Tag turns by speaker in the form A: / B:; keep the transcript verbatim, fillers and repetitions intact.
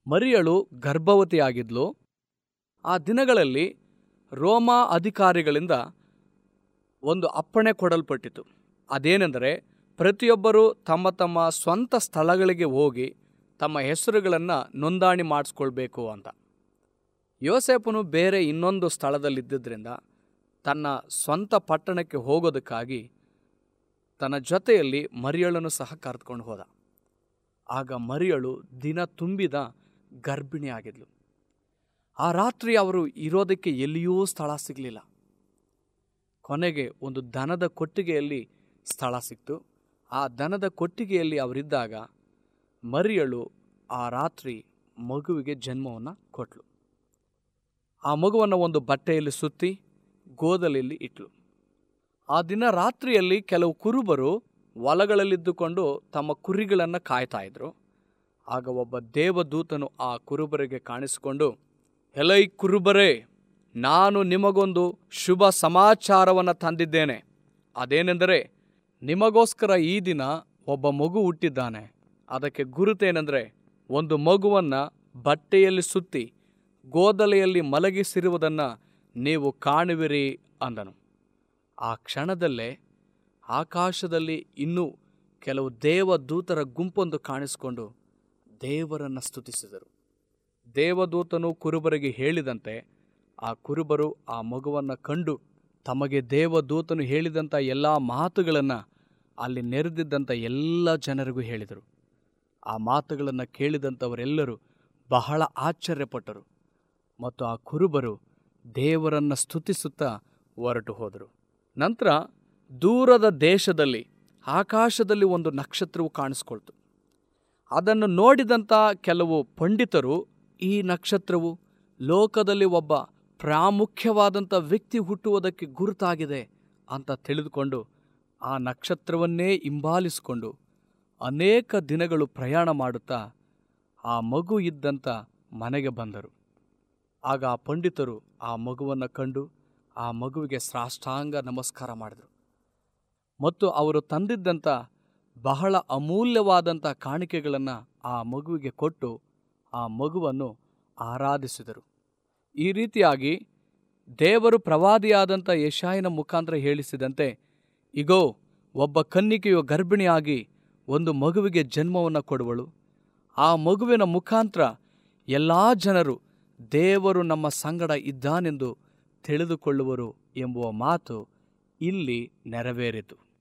A: ಮರಿಯಳು ಗರ್ಭವತಿಯಾಗಿದ್ಲು. ಆ ದಿನಗಳಲ್ಲಿ ರೋಮಾ ಅಧಿಕಾರಿಗಳಿಂದ ಒಂದು ಅಪ್ಪಣೆ ಕೊಡಲ್ಪಟ್ಟಿತು. ಅದೇನೆಂದರೆ, ಪ್ರತಿಯೊಬ್ಬರೂ ತಮ್ಮ ತಮ್ಮ ಸ್ವಂತ ಸ್ಥಳಗಳಿಗೆ ಹೋಗಿ ತಮ್ಮ ಹೆಸರುಗಳನ್ನು ನೋಂದಣಿ ಮಾಡಿಸ್ಕೊಳ್ಬೇಕು ಅಂತ. ಯೋಸೇಫನು ಬೇರೆ ಇನ್ನೊಂದು ಸ್ಥಳದಲ್ಲಿದ್ದರಿಂದ ತನ್ನ ಸ್ವಂತ ಪಟ್ಟಣಕ್ಕೆ ಹೋಗೋದಕ್ಕಾಗಿ ತನ್ನ ಜೊತೆಯಲ್ಲಿ ಮರಿಯಳನ್ನು ಸಹ ಕರೆದುಕೊಂಡು ಹೋದ. ಆಗ ಮರಿಯಳು ದಿನ ತುಂಬಿದ ಗರ್ಭಿಣಿಯಾಗಿದ್ಲು. ಆ ರಾತ್ರಿ ಅವರು ಇರೋದಕ್ಕೆ ಎಲ್ಲಿಯೂ ಸ್ಥಳ ಸಿಗಲಿಲ್ಲ. ಕೊನೆಗೆ ಒಂದು ದನದ ಕೊಟ್ಟಿಗೆಯಲ್ಲಿ ಸ್ಥಳ ಸಿಕ್ತು. ಆ ದನದ ಕೊಟ್ಟಿಗೆಯಲ್ಲಿ ಅವರಿದ್ದಾಗ ಮರಿಯಳು ಆ ರಾತ್ರಿ ಮಗುವಿಗೆ ಜನ್ಮವನ್ನು ಕೊಟ್ಟಳು. ಆ ಮಗುವನ್ನು ಒಂದು ಬಟ್ಟೆಯಲ್ಲಿ ಸುತ್ತಿ ಗೋದಲಿಯಲ್ಲಿ ಇಟ್ಲು. ಆ ದಿನ ರಾತ್ರಿಯಲ್ಲಿ ಕೆಲವು ಕುರುಬರು ಹೊಲಗಳಲ್ಲಿದ್ದುಕೊಂಡು ತಮ್ಮ ಕುರಿಗಳನ್ನು ಕಾಯ್ತಾ ಇದ್ರು. ಆಗ ಒಬ್ಬ ದೇವದೂತನು ಆ ಕುರುಬರಿಗೆ ಕಾಣಿಸಿಕೊಂಡು, ಎಲೈ ಕುರುಬರೇ, ನಾನು ನಿಮಗೊಂದು ಶುಭ ಸಮಾಚಾರವನ್ನು ತಂದಿದ್ದೇನೆ. ಅದೇನೆಂದರೆ, ನಿಮಗೋಸ್ಕರ ಈ ದಿನ ಒಬ್ಬ ಮಗು ಹುಟ್ಟಿದ್ದಾನೆ. ಅದಕ್ಕೆ ಗುರುತೇನೆಂದರೆ, ಒಂದು ಮಗುವನ್ನು ಬಟ್ಟೆಯಲ್ಲಿ ಸುತ್ತಿ ಗೋದಲೆಯಲ್ಲಿ ಮಲಗಿಸಿರುವುದನ್ನು ನೀವು ಕಾಣುವಿರಿ ಅಂದನು. ಆ ಕ್ಷಣದಲ್ಲೇ ಆಕಾಶದಲ್ಲಿ ಇನ್ನೂ ಕೆಲವು ದೇವದೂತರ ಗುಂಪೊಂದು ಕಾಣಿಸಿಕೊಂಡು ದೇವರನ್ನು ಸ್ತುತಿಸಿದರು. ದೇವದೂತನು ಕುರುಬರಿಗೆ ಹೇಳಿದಂತೆ ಆ ಕುರುಬರು ಆ ಮಗುವನ್ನು ಕಂಡು ತಮಗೆ ದೇವದೂತನು ಹೇಳಿದಂಥ ಎಲ್ಲ ಮಾತುಗಳನ್ನು ಅಲ್ಲಿ ನೆರೆದಿದ್ದಂಥ ಎಲ್ಲ ಜನರಿಗೂ ಹೇಳಿದರು. ಆ ಮಾತುಗಳನ್ನು ಕೇಳಿದಂಥವರೆಲ್ಲರೂ ಬಹಳ ಆಶ್ಚರ್ಯಪಟ್ಟರು ಮತ್ತು ಆ ಕುರುಬರು ದೇವರನ್ನು ಸ್ತುತಿಸುತ್ತಾ ಹೊರಟು ಹೋದರು. ನಂತರ ದೂರದ ದೇಶದಲ್ಲಿ ಆಕಾಶದಲ್ಲಿ ಒಂದು ನಕ್ಷತ್ರವು ಕಾಣಿಸ್ಕೊಳ್ತು. ಅದನ್ನು ನೋಡಿದಂಥ ಕೆಲವು ಪಂಡಿತರು, ಈ ನಕ್ಷತ್ರವು ಲೋಕದಲ್ಲಿ ಒಬ್ಬ ಪ್ರಾಮುಖ್ಯವಾದಂಥ ವ್ಯಕ್ತಿ ಹುಟ್ಟುವುದಕ್ಕೆ ಗುರುತಾಗಿದೆ ಅಂತ ತಿಳಿದುಕೊಂಡು ಆ ನಕ್ಷತ್ರವನ್ನೇ ಹಿಂಬಾಲಿಸಿಕೊಂಡು ಅನೇಕ ದಿನಗಳು ಪ್ರಯಾಣ ಮಾಡುತ್ತಾ ಆ ಮಗು ಇದ್ದಂಥ ಮನೆಗೆ ಬಂದರು. ಆಗ ಆ ಪಂಡಿತರು ಆ ಮಗುವನ್ನು ಕಂಡು ಆ ಮಗುವಿಗೆ ಸಾಷ್ಟಾಂಗ ನಮಸ್ಕಾರ ಮಾಡಿದರು ಮತ್ತು ಅವರು ತಂದಿದ್ದಂಥ ಬಹಳ ಅಮೂಲ್ಯವಾದಂಥ ಕಾಣಿಕೆಗಳನ್ನು ಆ ಮಗುವಿಗೆ ಕೊಟ್ಟು ಆ ಮಗುವನ್ನು ಆರಾಧಿಸಿದರು. ಈ ರೀತಿಯಾಗಿ ದೇವರು ಪ್ರವಾದಿಯಾದಂಥ ಯೆಶಾಯನ ಮುಖಾಂತರ ಹೇಳಿಸಿದಂತೆ, ಇಗೋ, ಒಬ್ಬ ಕನ್ನಿಕೆಯು ಗರ್ಭಿಣಿಯಾಗಿ ಒಂದು ಮಗುವಿಗೆ ಜನ್ಮವನ್ನು ಕೊಡುವಳು. ಆ ಮಗುವಿನ ಮುಖಾಂತರ ಎಲ್ಲ ಜನರು ದೇವರು ನಮ್ಮ ಸಂಗಡ ಇದ್ದಾನೆಂದು ತಿಳಿದುಕೊಳ್ಳುವರು ಎಂಬುವ ಮಾತು ಇಲ್ಲಿ ನೆರವೇರಿತು.